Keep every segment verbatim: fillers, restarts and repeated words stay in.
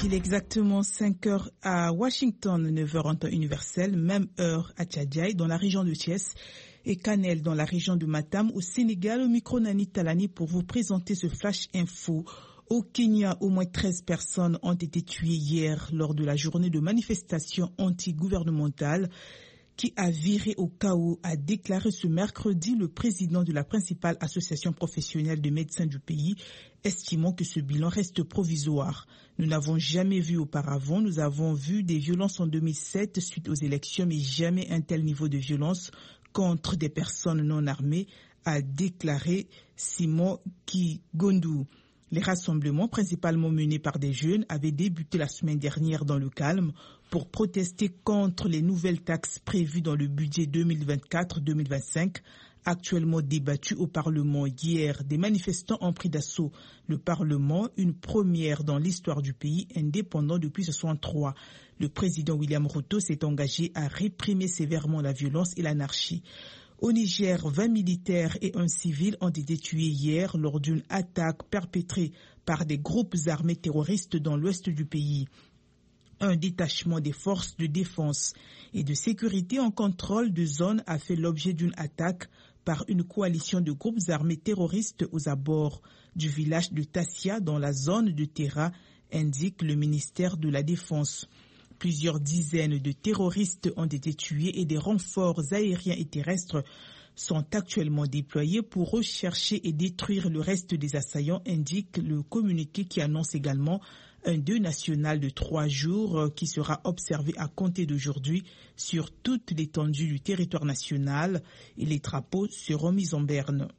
Il est exactement cinq heures à Washington, neuf heures en temps universel, même heure à Tchadjaï dans la région de Thiès et Kanel dans la région de Matam au Sénégal. Au micro Nani Talani pour vous présenter ce flash info. Au Kenya, au moins treize personnes ont été tuées hier lors de la journée de manifestation anti-gouvernementale qui a viré au chaos, a déclaré ce mercredi le président de la principale association professionnelle de médecins du pays, estimant que ce bilan reste provisoire. Nous n'avons jamais vu auparavant, nous avons vu des violences en deux mille sept suite aux élections, mais jamais un tel niveau de violence contre des personnes non armées, a déclaré Simon Kigondu. Les rassemblements, principalement menés par des jeunes, avaient débuté la semaine dernière dans le calme pour protester contre les nouvelles taxes prévues dans le budget deux mille vingt-quatre deux mille vingt-cinq, actuellement débattu au Parlement. Hier, des manifestants ont pris d'assaut le Parlement, une première dans l'histoire du pays indépendant depuis soixante-trois. Le président William Ruto s'est engagé à réprimer sévèrement la violence et l'anarchie. Au Niger, vingt militaires et un civil ont été tués hier lors d'une attaque perpétrée par des groupes armés terroristes dans l'ouest du pays. Un détachement des forces de défense et de sécurité en contrôle de zone a fait l'objet d'une attaque par une coalition de groupes armés terroristes aux abords du village de Tassia dans la zone de Terra, indique le ministère de la Défense. Plusieurs dizaines de terroristes ont été tués et des renforts aériens et terrestres sont actuellement déployés pour rechercher et détruire le reste des assaillants, indique le communiqué qui annonce également un deuil national de trois jours qui sera observé à compter d'aujourd'hui sur toute l'étendue du territoire national et les drapeaux seront mis en berne.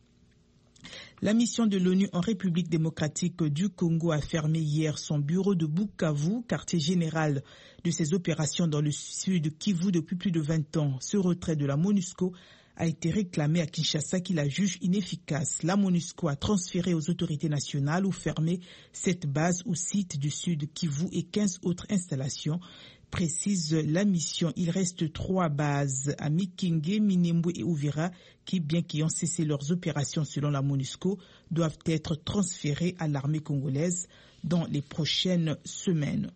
La mission de l'ONU en République démocratique du Congo a fermé hier son bureau de Bukavu, quartier général de ses opérations dans le sud Kivu depuis plus de vingt ans. Ce retrait de la MONUSCO a été réclamé à Kinshasa qui la juge inefficace. La MONUSCO a transféré aux autorités nationales ou fermé cette base au site du sud Kivu et quinze autres installations. Précise la mission, il reste trois bases à Mikenge, Minembwe et Uvira qui, bien qu'ils ont cessé leurs opérations selon la MONUSCO, doivent être transférées à l'armée congolaise dans les prochaines semaines.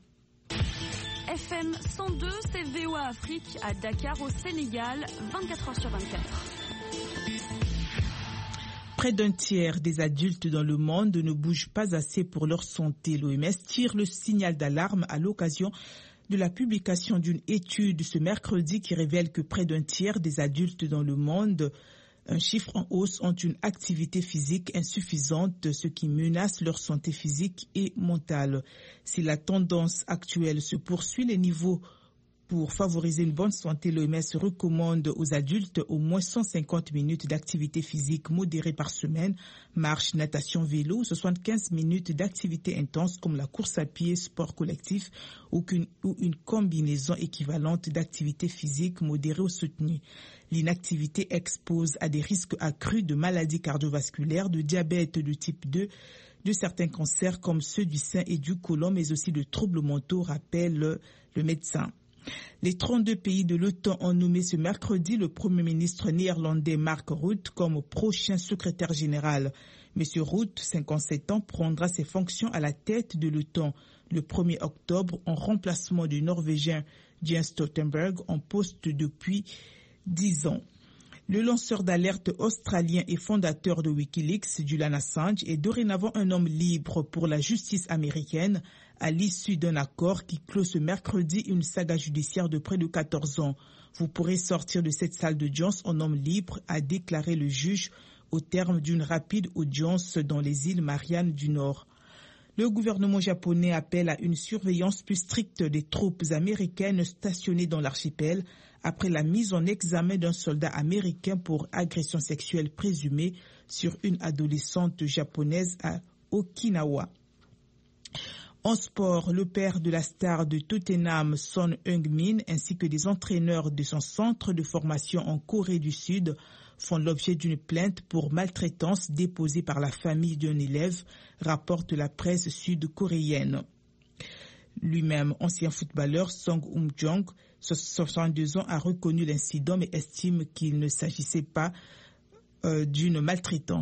F M cent deux, c'est V O A Afrique à Dakar au Sénégal, vingt-quatre heures sur vingt-quatre. Près d'un tiers des adultes dans le monde ne bougent pas assez pour leur santé. L'O M S tire le signal d'alarme à l'occasion de la publication d'une étude ce mercredi qui révèle que près d'un tiers des adultes dans le monde, un chiffre en hausse, ont une activité physique insuffisante, ce qui menace leur santé physique et mentale. Si la tendance actuelle se poursuit, les niveaux pour favoriser une bonne santé, l'O M S recommande aux adultes au moins cent cinquante minutes d'activité physique modérée par semaine, marche, natation, vélo, soixante-quinze minutes d'activité intense comme la course à pied, sport collectif ou une, ou une combinaison équivalente d'activité physique modérée ou soutenue. L'inactivité expose à des risques accrus de maladies cardiovasculaires, de diabète de type deux, de certains cancers comme ceux du sein et du côlon, mais aussi de troubles mentaux, rappelle le, le médecin. Les trente-deux pays de l'OTAN ont nommé ce mercredi le Premier ministre néerlandais Mark Rutte comme prochain secrétaire général. Monsieur Rutte, cinquante-sept ans, prendra ses fonctions à la tête de l'OTAN le premier octobre en remplacement du Norvégien Jens Stoltenberg en poste depuis dix ans. Le lanceur d'alerte australien et fondateur de Wikileaks, Julian Assange, est dorénavant un homme libre pour la justice américaine à l'issue d'un accord qui clôt ce mercredi une saga judiciaire de près de quatorze ans. Vous pourrez sortir de cette salle d'audience en homme libre, a déclaré le juge au terme d'une rapide audience dans les îles Mariannes du Nord. Le gouvernement japonais appelle à une surveillance plus stricte des troupes américaines stationnées dans l'archipel après la mise en examen d'un soldat américain pour agression sexuelle présumée sur une adolescente japonaise à Okinawa. En sport, le père de la star de Tottenham, Son Heung-min, ainsi que des entraîneurs de son centre de formation en Corée du Sud font l'objet d'une plainte pour maltraitance déposée par la famille d'un élève, rapporte la presse sud-coréenne. Lui-même, ancien footballeur, Song Um-jong, soixante-deux ans, a reconnu l'incident mais estime qu'il ne s'agissait pas euh, d'une maltraitance.